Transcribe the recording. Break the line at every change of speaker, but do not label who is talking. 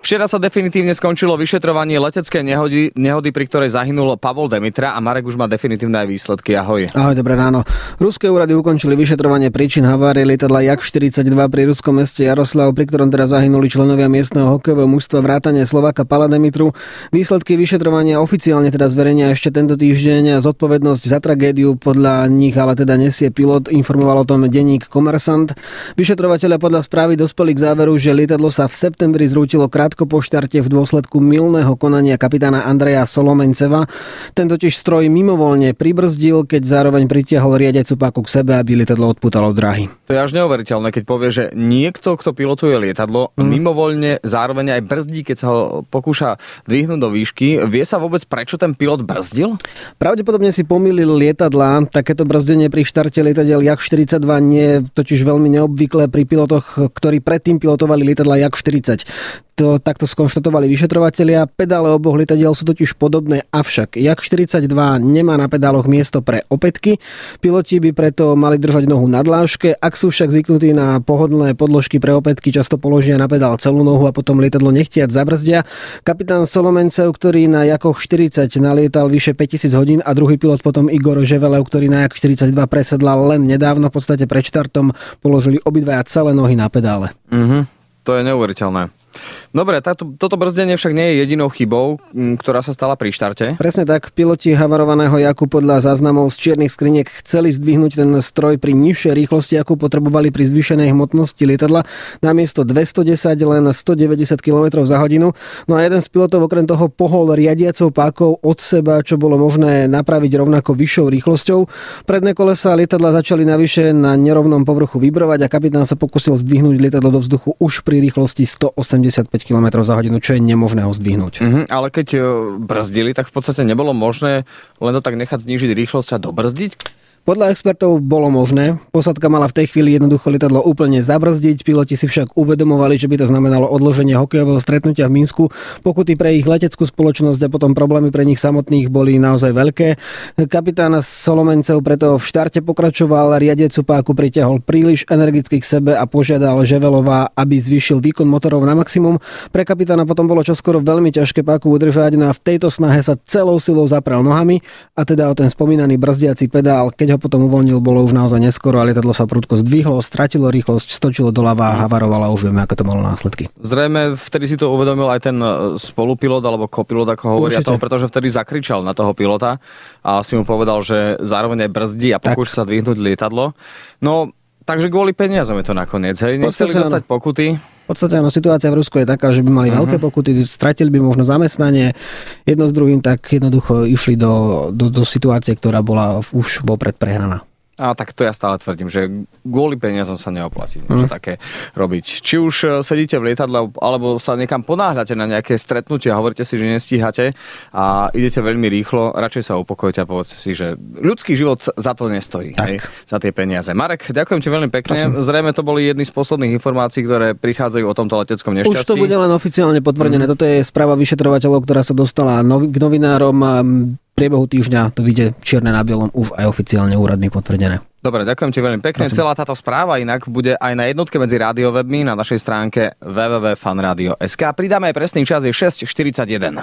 Včera sa definitívne skončilo vyšetrovanie leteckej nehody, pri ktorej zahynul Pavol Demitra a Marek už má definitívne aj výsledky. Ahoj.
Ahoj, dobré ráno. Ruské úrady ukončili vyšetrovanie príčin havárie lietadla Jak-42 pri ruskom meste Jaroslav, pri ktorom teda zahynuli členovia miestneho hokejového mužstva vrátane Slováka Pavla Demitru. Výsledky vyšetrovania oficiálne teda zverejnia ešte tento týždeň. Zodpovednosť za tragédiu podľa nich ale teda nesie pilot, informoval o tom denník Kommersant. Vyšetrovatelia podľa správy dospeli k záveru, že lietadlo sa v septembri zrútilo krátko po štarte v dôsledku mylného konania kapitána Andreja Solomenceva. Ten totiž stroj mimovoľne pribrzdil, keď zároveň pritiahol riadiacu páku k sebe, aby lietadlo odpútalo od dráhy.
To je až neuveriteľné, keď povie, že niekto, kto pilotuje lietadlo, mimovoľne zároveň aj brzdí, keď sa ho pokúša dvihnúť do výšky. Vie sa vôbec, prečo ten pilot brzdil?
Pravdepodobne si pomýlil lietadlá. Takéto brzdenie pri štarte lietadiel Jak-42 nie je totiž veľmi neobvyklé pri pilotoch, ktorí predtým pilotovali lietadla Jak-40. To takto skonštatovali vyšetrovatelia. Pedále oboch lietadiel sú totiž podobné, avšak Jak-42 nemá na pedáloch miesto pre opätky. Piloti by preto mali držať nohu na dláške. Ak sú však zvyknutí na pohodlné podložky pre opätky, často položia na pedál celú nohu a potom lietadlo nechtiac zabrzdia. Kapitán Solomencev, ktorý na Jakoch 40 nalietal vyše 5000 hodín, a druhý pilot potom Igor Ževelev, ktorý na Jak-42 presedlal len nedávno, v podstate pred štartom, položili obidvaja celé nohy na pedále.
To je neuveriteľné. Dobre, toto brzdenie však nie je jedinou chybou, ktorá sa stala pri štarte.
Presne tak, piloti havarovaného Jaku podľa záznamov z čiernych skriniek chceli zdvihnúť ten stroj pri nižšej rýchlosti, akú potrebovali pri zvýšenej hmotnosti lietadla, namiesto 210 len 190 km za hodinu. No a jeden z pilotov okrem toho pohol riadiacou pákou od seba, čo bolo možné napraviť rovnako vyššou rýchlosťou. Predné kolesá lietadla začali navyše na nerovnom povrchu vibrovať a kapitán sa pokusil zdvihnúť lietadlo do vzduchu už pri rýchlosti 185 km za hodinu, čo je nemožné ho zdvihnúť.
Ale keď brzdili, tak v podstate nebolo možné len to tak nechať znížiť rýchlosť a dobrzdiť?
Podľa expertov bolo možné. Posádka mala v tej chvíli jednoducho lietadlo úplne zabrzdiť. Piloti si však uvedomovali, že by to znamenalo odloženie hokejového stretnutia v Minsku. Pokuty pre ich leteckú spoločnosť a potom problémy pre nich samotných boli naozaj veľké. Kapitán Solomencev preto v štarte pokračoval, riadiacu páku pritiahol príliš energicky k sebe a požiadal Ževelova, aby zvýšil výkon motorov na maximum. Pre kapitána potom bolo čoskoro veľmi ťažké páku udržať, no a v tejto snahe sa celou silou zaprel nohami a teda o ten spomínaný brzdiaci pedál, keď ho potom uvoľnil, bolo už naozaj neskoro a lietadlo sa prudko zdvihlo, stratilo rýchlosť, stočilo doľava a havarovalo a už vieme, ako to malo následky.
Zrejme vtedy si to uvedomil aj ten spolupilot alebo kopilot, ako hovoria tomu, pretože vtedy zakričal na toho pilota a si mu povedal, že zároveň aj brzdí a pokúša sa dvihnúť lietadlo. No, takže kvôli peniazom je to nakoniec, hej? Nechceli dostať pokuty.
V podstate situácia v Rusku je taká, že by mali veľké pokuty, stratili by možno zamestnanie, jedno s druhým, tak jednoducho išli do situácie, ktorá bola už vopred prehraná.
A tak to ja stále tvrdím, že kvôli peniazom sa neoplatí niečo také robiť. Či už sedíte v lietadle, alebo sa niekam ponáhľate na nejaké stretnutie a hovoríte si, že nestíhate a idete veľmi rýchlo, radšej sa upokojte a povedzte si, že ľudský život za to nestojí, hej, za tie peniaze. Marek, ďakujem ti veľmi pekne. Zrejme to boli jedny z posledných informácií, ktoré prichádzajú o tomto leteckom nešťastí.
Už to bude len oficiálne potvrdené. Toto je správa vyšetrovateľov, ktorá sa dostala k novinárom. V priebehu týždňa to vyjde čierne na bielom už aj oficiálne úradne potvrdené.
Dobre, ďakujem ti veľmi pekne. Prosím. Celá táto správa inak bude aj na jednotke medzi rádiowebmi na našej stránke www.fanradio.sk. Pridáme aj presný čas, je 6:41.